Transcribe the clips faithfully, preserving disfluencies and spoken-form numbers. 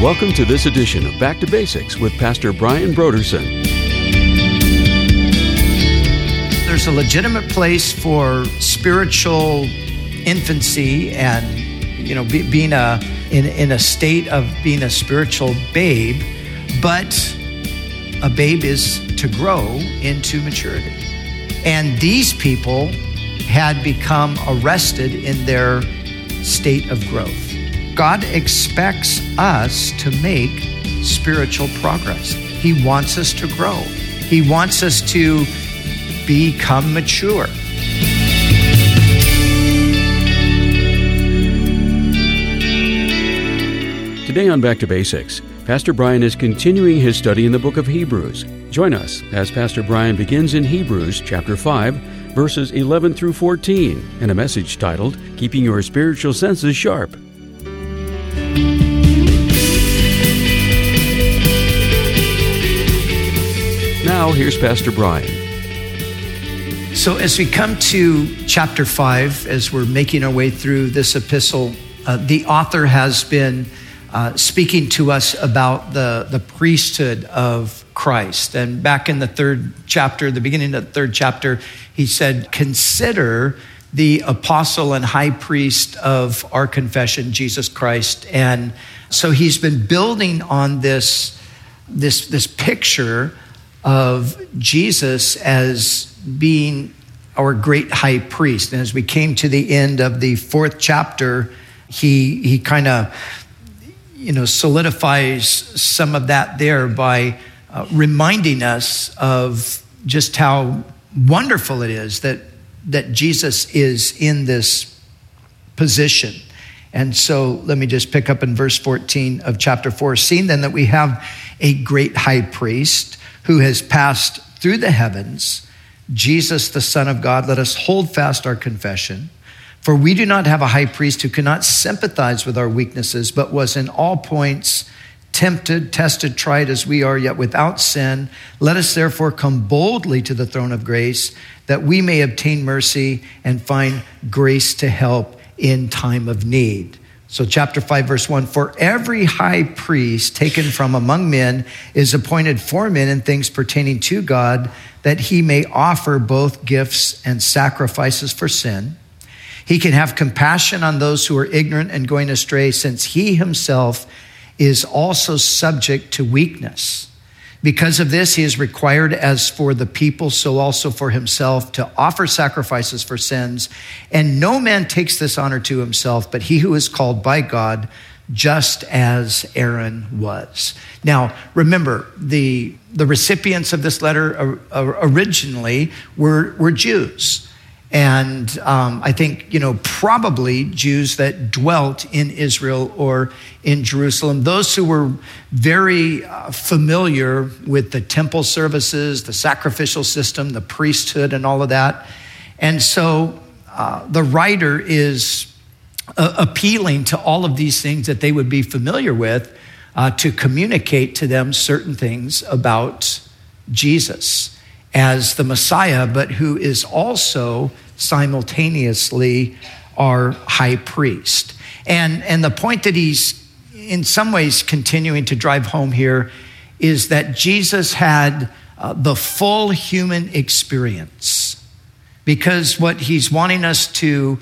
Welcome to this edition of Back to Basics with Pastor Brian Broderson. There's a legitimate place for spiritual infancy and, you know, be, being a in, in a state of being a spiritual babe, but a babe is to grow into maturity. And these people had become arrested in their state of growth. God expects us to make spiritual progress. He wants us to grow. He wants us to become mature. Today on Back to Basics, Pastor Brian is continuing his study in the book of Hebrews. Join us as Pastor Brian begins in Hebrews chapter five, verses eleven through fourteen, and a message titled, Keeping Your Spiritual Senses Sharp. Now, here's Pastor Brian. So as we come to chapter five, as we're making our way through this epistle, uh, the author has been uh, speaking to us about the, the priesthood of Christ. And back in the third chapter, the beginning of the third chapter, he said, consider the apostle and high priest of our confession, Jesus Christ. And so he's been building on this, this, this picture of Jesus as being our great high priest. And as we came to the end of the fourth chapter, he he kind of, you know, solidifies some of that there by uh, reminding us of just how wonderful it is that that Jesus is in this position. And so let me just pick up in verse fourteen of chapter four. Seeing then that we have a great high priest who has passed through the heavens, Jesus, the Son of God, let us hold fast our confession. For we do not have a high priest who cannot sympathize with our weaknesses, but was in all points tempted, tested, tried as we are, yet without sin. Let us therefore come boldly to the throne of grace, that we may obtain mercy and find grace to help in time of need. So chapter five, verse one, for every high priest taken from among men is appointed for men in things pertaining to God, that he may offer both gifts and sacrifices for sin. He can have compassion on those who are ignorant and going astray, since he himself is also subject to weakness. Because of this, he is required, as for the people, so also for himself, to offer sacrifices for sins. And no man takes this honor to himself, but he who is called by God, just as Aaron was. Now, remember, the, the recipients of this letter originally were, were Jews. And um, I think, you know, probably Jews that dwelt in Israel or in Jerusalem, those who were very uh, familiar with the temple services, the sacrificial system, the priesthood, and all of that. And so uh, the writer is uh, appealing to all of these things that they would be familiar with uh, to communicate to them certain things about Jesus as the Messiah, but who is also simultaneously our high priest. And, and the point that he's in some ways continuing to drive home here is that Jesus had uh, the full human experience. Because what he's wanting us to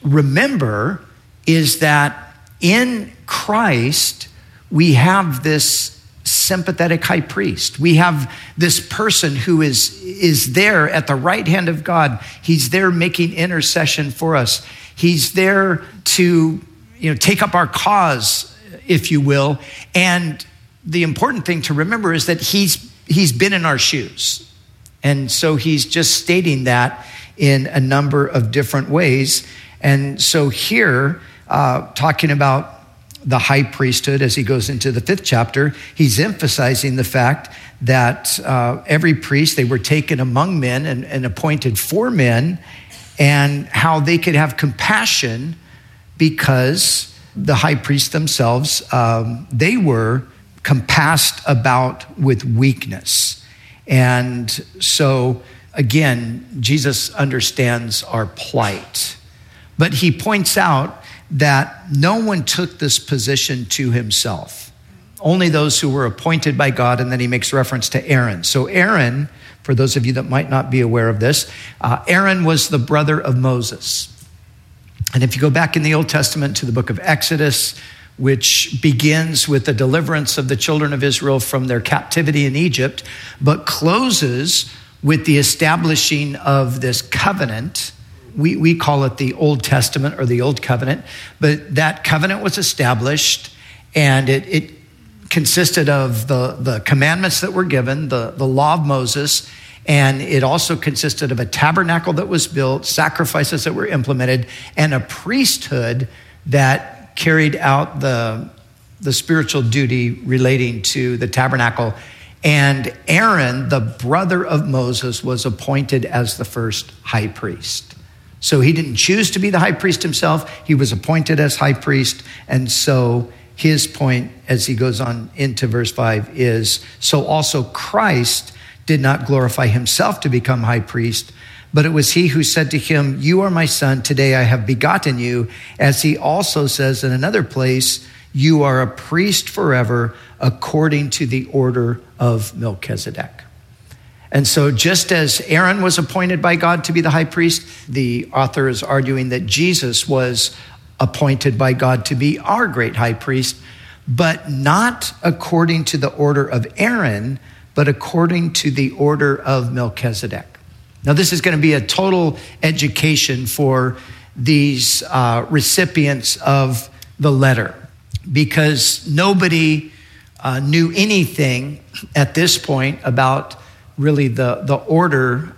remember is that in Christ, we have this sympathetic high priest. We have this person who is, is there at the right hand of God. He's there making intercession for us. He's there to, you know, take up our cause, if you will. And the important thing to remember is that he's he's been in our shoes. And so he's just stating that in a number of different ways. And so here, uh, talking about the high priesthood, as he goes into the fifth chapter, he's emphasizing the fact that uh, every priest, they were taken among men and, and appointed for men, and how they could have compassion because the high priests themselves, um, they were compassed about with weakness. And so, again, Jesus understands our plight. But he points out that no one took this position to himself. only those who were appointed by God, and then he makes reference to Aaron. So Aaron, for those of you that might not be aware of this, uh, Aaron was the brother of Moses. And if you go back in the Old Testament to the book of Exodus, which begins with the deliverance of the children of Israel from their captivity in Egypt, but closes with the establishing of this covenant. We, we call it the Old Testament or the Old Covenant, but that covenant was established, and it, it consisted of the, the commandments that were given, the, the law of Moses, and it also consisted of a tabernacle that was built, sacrifices that were implemented, and a priesthood that carried out the, the spiritual duty relating to the tabernacle. And Aaron, the brother of Moses, was appointed as the first high priest. So he didn't choose to be the high priest himself. He was appointed as high priest. And so his point, as he goes on into verse five, is, so also Christ did not glorify himself to become high priest, but it was he who said to him, you are my son, today I have begotten you. As he also says in another place, you are a priest forever according to the order of Melchizedek. And so just as Aaron was appointed by God to be the high priest, the author is arguing that Jesus was appointed by God to be our great high priest, but not according to the order of Aaron, but according to the order of Melchizedek. Now, this is going to be a total education for these uh, recipients of the letter, because nobody uh, knew anything at this point about really the, the order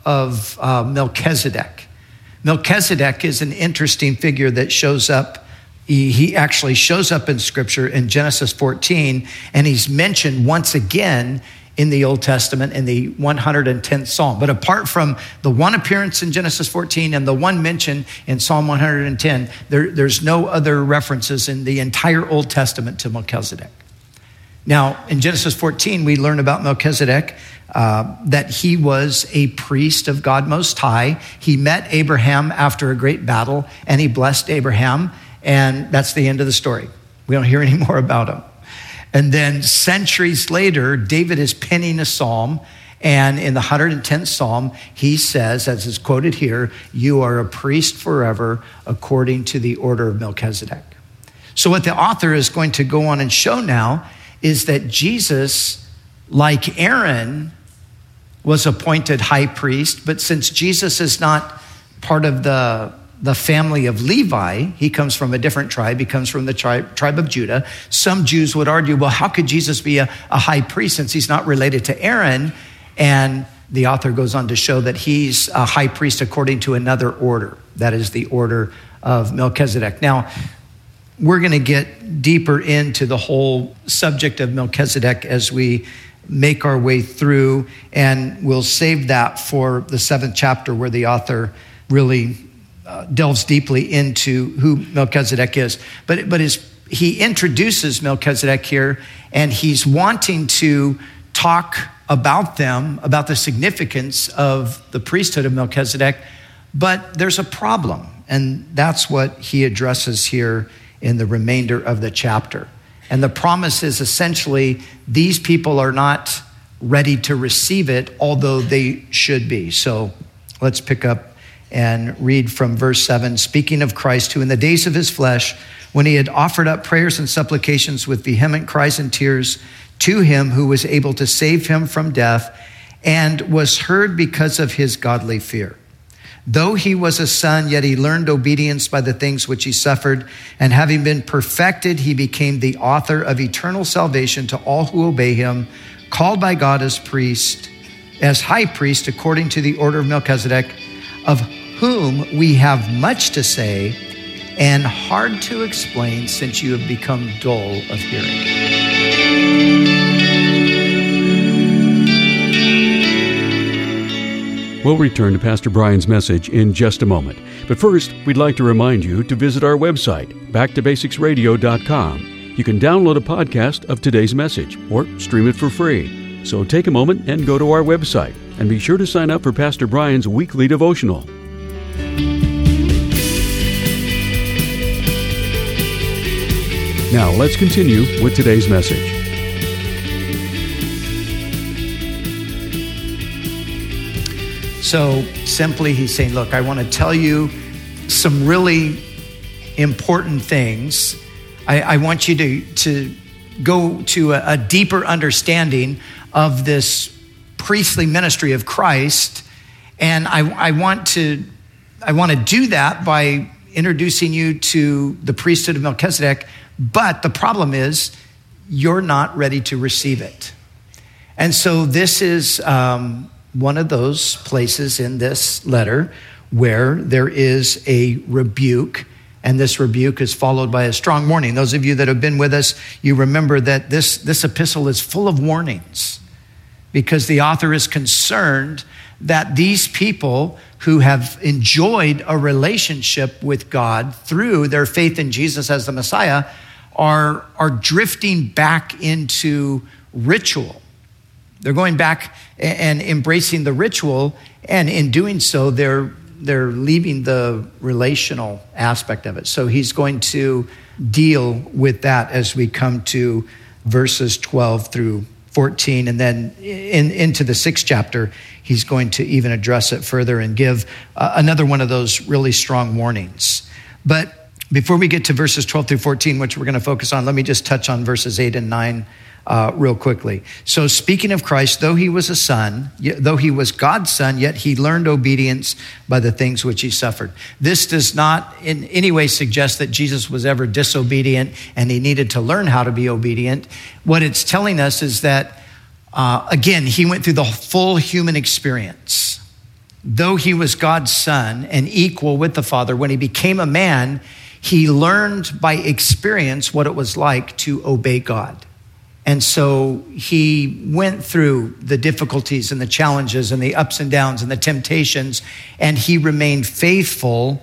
of uh, Melchizedek. Melchizedek is an interesting figure that shows up. He, he actually shows up in Scripture in Genesis fourteen, and he's mentioned once again in the Old Testament in the one hundred tenth Psalm. But apart from the one appearance in Genesis fourteen and the one mention in Psalm one hundred ten, there, there's no other references in the entire Old Testament to Melchizedek. Now, in Genesis fourteen, we learn about Melchizedek, uh, that he was a priest of God Most High. He met Abraham after a great battle, and he blessed Abraham, and that's the end of the story. We don't hear any more about him. And then centuries later, David is penning a psalm, and in the one hundred tenth Psalm, he says, as is quoted here, you are a priest forever according to the order of Melchizedek. So what the author is going to go on and show now is that Jesus, like Aaron, was appointed high priest, but since Jesus is not part of the the family of Levi, he comes from a different tribe. He comes from the tribe, tribe of Judah. Some Jews would argue, well, how could Jesus be a, a high priest since he's not related to Aaron? And the author goes on to show that he's a high priest according to another order. That is the order of Melchizedek. Now, we're going to get deeper into the whole subject of Melchizedek as we make our way through, and we'll save that for the seventh chapter where the author really Uh, delves deeply into who Melchizedek is. But, but his, he introduces Melchizedek here, and he's wanting to talk about them, about the significance of the priesthood of Melchizedek, but there's a problem, and that's what he addresses here in the remainder of the chapter. And the promise is essentially these people are not ready to receive it, although they should be. So let's pick up and read from verse seven. Speaking of Christ, who in the days of his flesh, when he had offered up prayers and supplications with vehement cries and tears to him who was able to save him from death, and was heard because of his godly fear. Though he was a son, yet he learned obedience by the things which he suffered, and having been perfected, he became the author of eternal salvation to all who obey him, called by God as priest, as high priest, according to the order of Melchizedek, of whom we have much to say and hard to explain, since you have become dull of hearing. We'll return to Pastor Brian's message in just a moment. But first, we'd like to remind you to visit our website, back to basics radio dot com. You can download a podcast of today's message or stream it for free. So take a moment and go to our website, and be sure to sign up for Pastor Brian's weekly devotional. Now let's continue with today's message. So simply he's saying, look, I want to tell you some really important things. I, I want you to, to go to a, a deeper understanding of this priestly ministry of Christ. And I, I want to I want to do that by introducing you to the priesthood of Melchizedek. But the problem is you're not ready to receive it. And so this is um, one of those places in this letter where there is a rebuke, and this rebuke is followed by a strong warning. Those of you that have been with us, you remember that this, this epistle is full of warnings because the author is concerned that these people who have enjoyed a relationship with God through their faith in Jesus as the Messiah are, are drifting back into ritual. They're going back and embracing the ritual, and in doing so, they're they're leaving the relational aspect of it. So he's going to deal with that as we come to verses twelve through fourteen, and then in, into the sixth chapter, he's going to even address it further and give uh, another one of those really strong warnings. But before we get to verses twelve through fourteen, which we're going to focus on, let me just touch on verses eight and nine Uh, real quickly. So speaking of Christ, though he was a son, though he was God's son, yet he learned obedience by the things which he suffered. This does not in any way suggest that Jesus was ever disobedient and he needed to learn how to be obedient. What it's telling us is that, uh, again, he went through the full human experience. Though he was God's son and equal with the Father, when he became a man, he learned by experience what it was like to obey God. And so he went through the difficulties and the challenges and the ups and downs and the temptations, and he remained faithful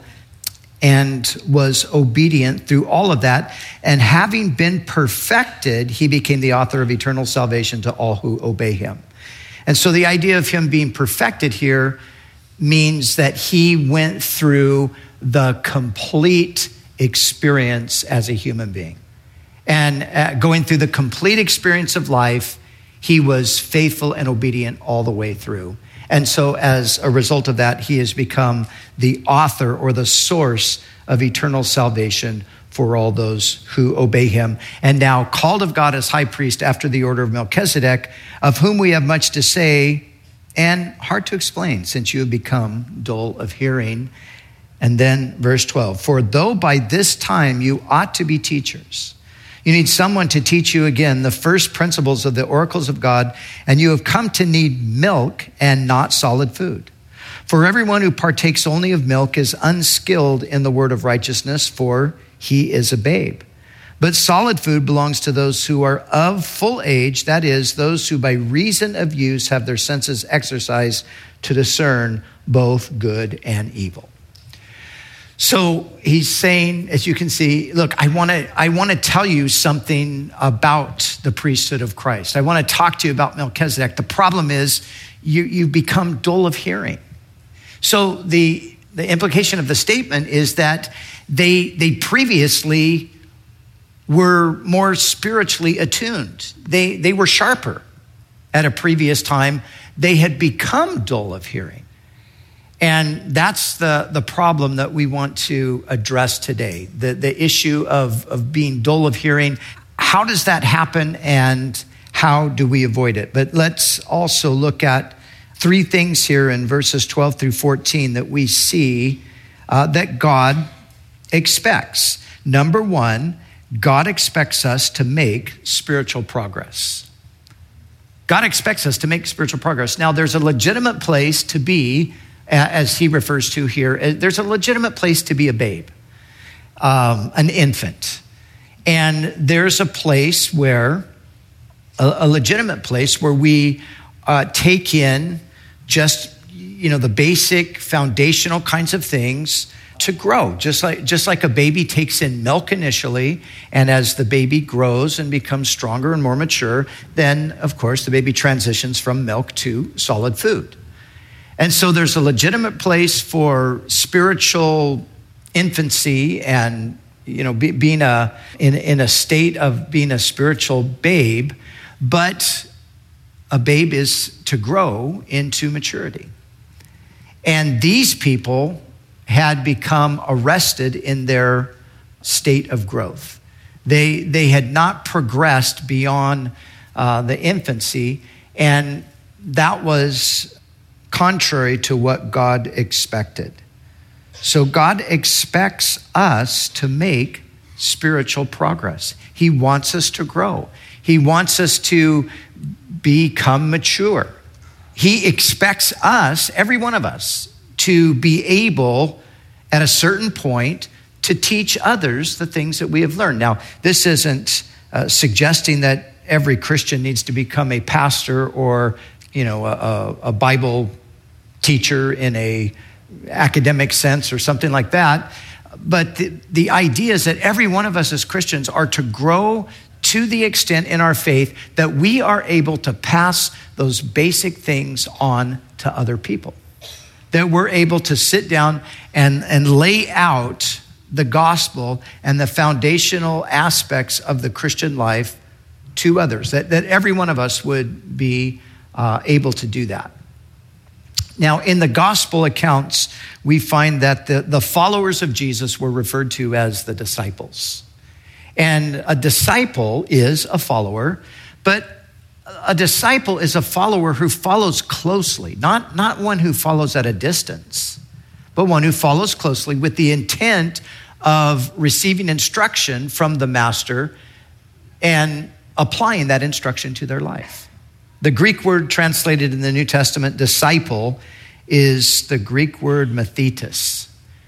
and was obedient through all of that. And having been perfected, he became the author of eternal salvation to all who obey him. And so the idea of him being perfected here means that he went through the complete experience as a human being. And uh, going through the complete experience of life, he was faithful and obedient all the way through. And so as a result of that, he has become the author or the source of eternal salvation for all those who obey him. And now called of God as high priest after the order of Melchizedek, of whom we have much to say and hard to explain, since you have become dull of hearing. And then verse twelve, for though by this time you ought to be teachers, you need someone to teach you again the first principles of the oracles of God, and you have come to need milk and not solid food. For everyone who partakes only of milk is unskilled in the word of righteousness, for he is a babe. But solid food belongs to those who are of full age, that is, those who by reason of use have their senses exercised to discern both good and evil. So he's saying, as you can see, look, I want to I want to tell you something about the priesthood of Christ. I want to talk to you about Melchizedek. The problem is you, you've become dull of hearing. So the, the implication of the statement is that they, they previously were more spiritually attuned. They, they were sharper at a previous time. They had become dull of hearing. And that's the, the problem that we want to address today, the, the issue of, of being dull of hearing. How does that happen, and how do we avoid it? But let's also look at three things here in verses twelve through fourteen that we see uh, that God expects. Number one, God expects us to make spiritual progress. God expects us to make spiritual progress. Now, there's a legitimate place to be, as he refers to here, there's a legitimate place to be a babe, um, an infant. And there's a place where, a, a legitimate place where we uh, take in just, you know, the basic foundational kinds of things to grow. Just like, just like a baby takes in milk initially, and as the baby grows and becomes stronger and more mature, then of course the baby transitions from milk to solid food. And so there's a legitimate place for spiritual infancy and you know, be, being a in, in a state of being a spiritual babe, but a babe is to grow into maturity. And these people had become arrested in their state of growth. They, they had not progressed beyond uh, the infancy, and that was contrary to what God expected. So God expects us to make spiritual progress. He wants us to grow. He wants us to become mature. He expects us, every one of us, to be able at a certain point to teach others the things that we have learned. Now, this isn't uh, suggesting that every Christian needs to become a pastor or, you know, a, a Bible teacher in a academic sense or something like that. But the, the idea is that every one of us as Christians are to grow to the extent in our faith that we are able to pass those basic things on to other people. That we're able to sit down and, and lay out the gospel and the foundational aspects of the Christian life to others. That, that every one of us would be uh, able to do that. Now, in the gospel accounts, we find that the, the followers of Jesus were referred to as the disciples. And a disciple is a follower, but a disciple is a follower who follows closely, not, not one who follows at a distance, but one who follows closely with the intent of receiving instruction from the master and applying that instruction to their life. The Greek word translated in the New Testament, disciple, is the Greek word mathetes.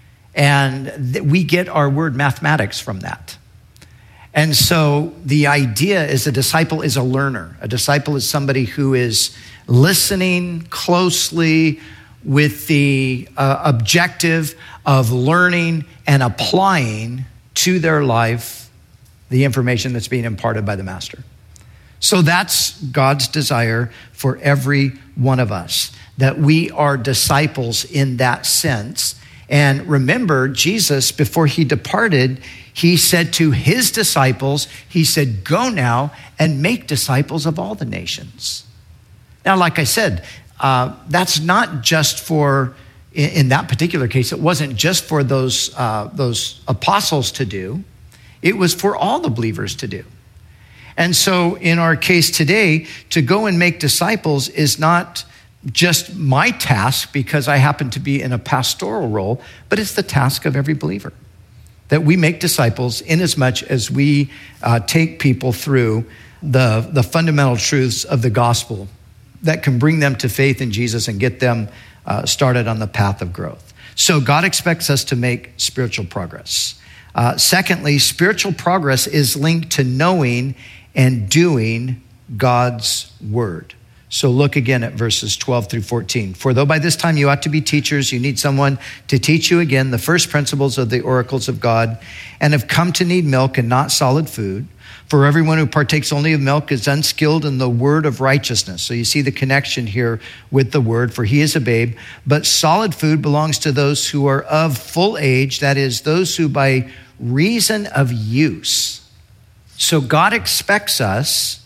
And th- we get our word mathematics from that. And so the idea is a disciple is a learner. A disciple is somebody who is listening closely with the uh, objective of learning and applying to their life the information that's being imparted by the master. So that's God's desire for every one of us, that we are disciples in that sense. And remember, Jesus, before he departed, he said to his disciples, he said, go now and make disciples of all the nations. Now, like I said, uh, that's not just for, in, in that particular case, it wasn't just for those, uh, those apostles to do. It was for all the believers to do. And so in our case today, to go and make disciples is not just my task because I happen to be in a pastoral role, but it's the task of every believer. That we make disciples inasmuch as we uh, take people through the, the fundamental truths of the gospel that can bring them to faith in Jesus and get them uh, started on the path of growth. So God expects us to make spiritual progress. Uh, secondly, spiritual progress is linked to knowing and doing God's word. So look again at verses twelve through fourteen. For though by this time you ought to be teachers, you need someone to teach you again the first principles of the oracles of God, and have come to need milk and not solid food. For everyone who partakes only of milk is unskilled in the word of righteousness. So you see the connection here with the word, for he is a babe. But solid food belongs to those who are of full age, that is, those who by reason of use. So God expects us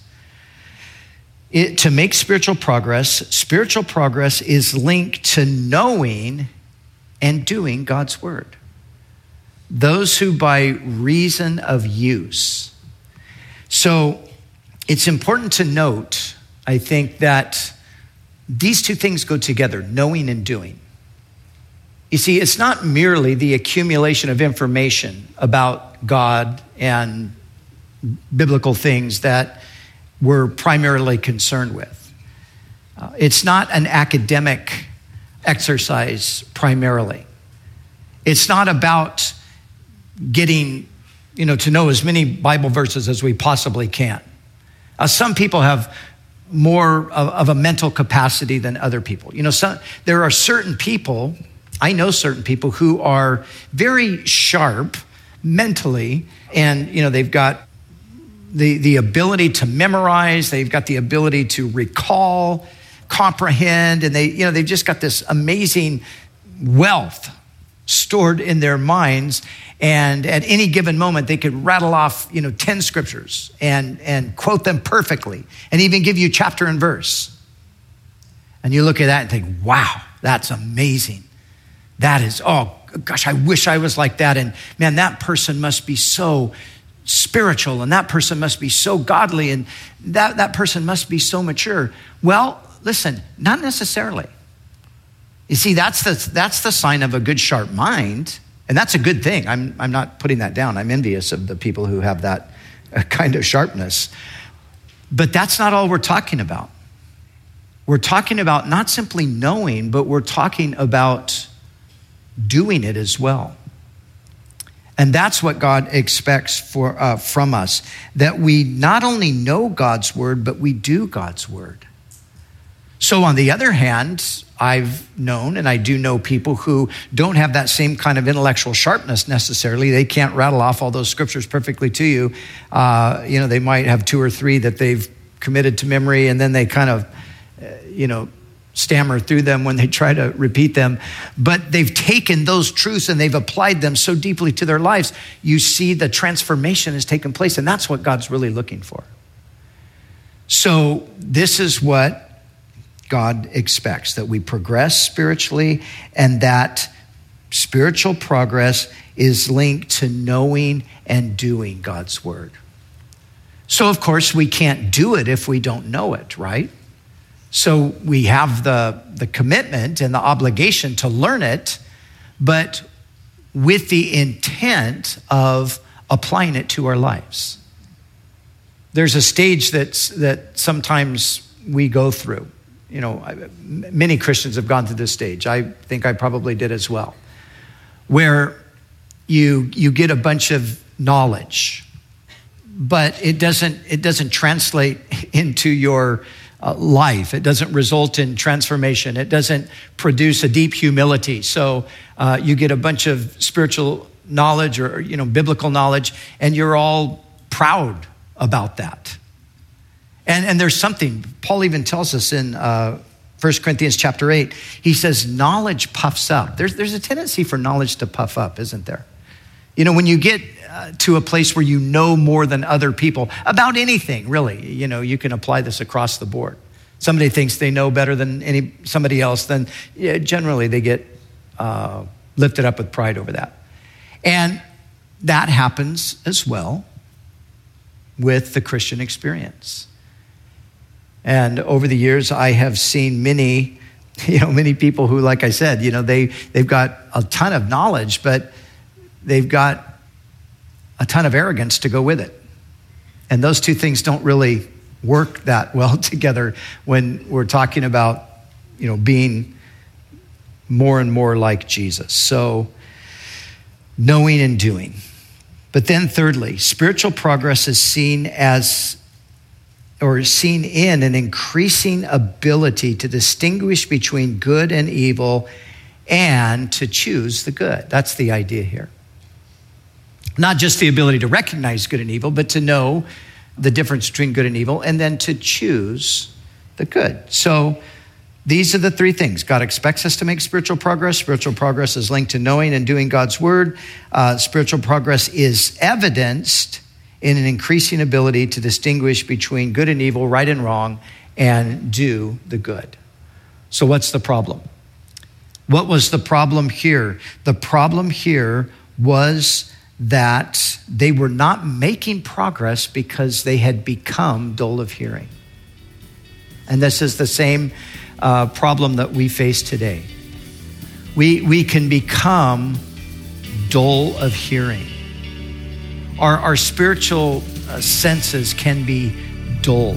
It, to make spiritual progress. Spiritual progress is linked to knowing and doing God's word. Those who by reason of use. So it's important to note, I think, that these two things go together, knowing and doing. You see, it's not merely the accumulation of information about God and biblical things that we're primarily concerned with. Uh, it's not an academic exercise primarily. It's not about getting, you know, to know as many Bible verses as we possibly can. Uh, some people have more of, of a mental capacity than other people. You know, some, there are certain people, I know certain people who are very sharp mentally, and, you know, they've got The, the ability to memorize, they've got the ability to recall, comprehend, and they, you know, they've just got this amazing wealth, stored in their minds. And at any given moment, they could rattle off, you know, ten scriptures and, and quote them perfectly and even give you chapter and verse. And you look at that and think, wow, that's amazing. That is, oh gosh, I wish I was like that. And man, that person must be so spiritual, and that person must be so godly, and that, that person must be so mature. Well, listen, not necessarily. You see, that's the, that's the sign of a good, sharp mind, and that's a good thing. I'm, I'm not putting that down. I'm envious of the people who have that kind of sharpness. But that's not all we're talking about. We're talking about not simply knowing, but we're talking about doing it as well. And that's what God expects for uh, from us, that we not only know God's word, but we do God's word. So on the other hand, I've known, and I do know people who don't have that same kind of intellectual sharpness necessarily. They can't rattle off all those scriptures perfectly to you. Uh, you know, they might have two or three that they've committed to memory, and then they kind of, uh, you know, stammer through them when they try to repeat them. But they've taken those truths and they've applied them so deeply to their lives. You see the transformation has taken place, and that's what God's really looking for. So this is what God expects, that we progress spiritually, and that spiritual progress is linked to knowing and doing God's word. So of course we can't do it if we don't know it, right? So we have the, the commitment and the obligation to learn it, but with the intent of applying it to our lives. There's a stage that's, that sometimes we go through. You know, many Christians have gone through this stage. I think I probably did as well, where you you get a bunch of knowledge, but it doesn't it doesn't translate into your uh, life. It doesn't result in transformation. It doesn't produce a deep humility. So uh, you get a bunch of spiritual knowledge or you know biblical knowledge, and you're all proud about that. And, and there's something, Paul even tells us in uh, First Corinthians chapter eight, he says, knowledge puffs up. There's, there's a tendency for knowledge to puff up, isn't there? You know, when you get uh, to a place where you know more than other people about anything, really, you know, you can apply this across the board. Somebody thinks they know better than any somebody else, then yeah, generally they get uh, lifted up with pride over that. And that happens as well with the Christian experience. And over the years, I have seen many, you know, many people who, like I said, you know, they, they've got a ton of knowledge, but they've got a ton of arrogance to go with it. And those two things don't really work that well together when we're talking about, you know, being more and more like Jesus. So knowing and doing. But then thirdly, spiritual progress is seen as or seen in an increasing ability to distinguish between good and evil and to choose the good. That's the idea here. Not just the ability to recognize good and evil, but to know the difference between good and evil and then to choose the good. So these are the three things. God expects us to make spiritual progress. Spiritual progress is linked to knowing and doing God's word. Uh, spiritual progress is evidenced in an increasing ability to distinguish between good and evil, right and wrong, and do the good. So what's the problem? What was the problem here? The problem here was that they were not making progress because they had become dull of hearing. And this is the same uh, problem that we face today. We, we can become dull of hearing. Our, our spiritual uh, senses can be dulled.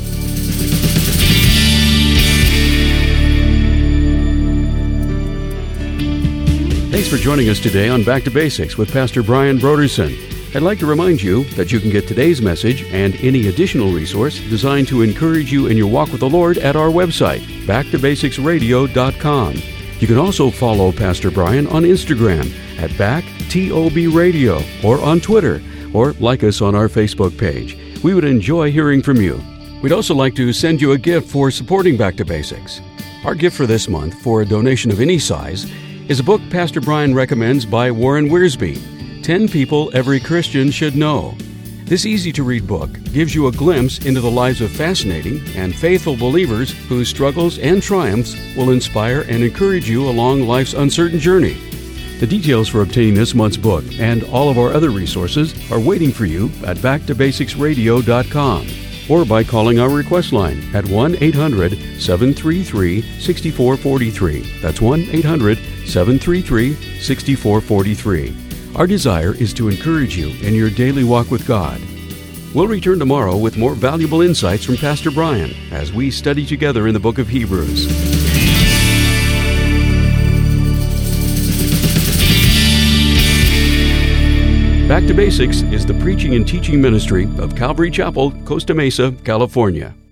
Thanks for joining us today on Back to Basics with Pastor Brian Brodersen. I'd like to remind you that you can get today's message and any additional resource designed to encourage you in your walk with the Lord at our website, back to basics radio dot com. You can also follow Pastor Brian on Instagram at back T O B Radio or on Twitter, or like us on our Facebook page. We would enjoy hearing from you. We'd also like to send you a gift for supporting Back to Basics. Our gift for this month, for a donation of any size, is a book Pastor Brian recommends by Warren Wiersbe, ten People Every Christian Should Know. This easy-to-read book gives you a glimpse into the lives of fascinating and faithful believers whose struggles and triumphs will inspire and encourage you along life's uncertain journey. The details for obtaining this month's book and all of our other resources are waiting for you at back to basics radio dot com or by calling our request line at one eight hundred seven three three six four four three. That's one eight hundred seven three three six four four three. Our desire is to encourage you in your daily walk with God. We'll return tomorrow with more valuable insights from Pastor Brian as we study together in the book of Hebrews. Back to Basics is the preaching and teaching ministry of Calvary Chapel, Costa Mesa, California.